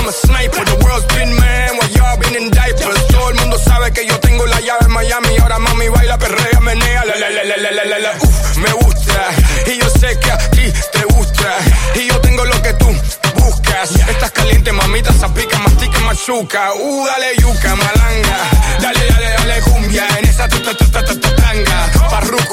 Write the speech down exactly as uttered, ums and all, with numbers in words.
I'm a sniper. The world's been man while y'all been in diapers. Todo el mundo sabe que yo tengo la llave en Miami. Ahora mami baila, perrea, menea, la la la la la la la la. Uf, me gusta. Y yo sé que a ti te gusta. Y yo tengo lo que tú buscas. Estás caliente, mamita, zapica, mastica, machuca. Uh, dale yuca, malanga. Dale, dale, dale cumbia. En esa tanga. Farruko.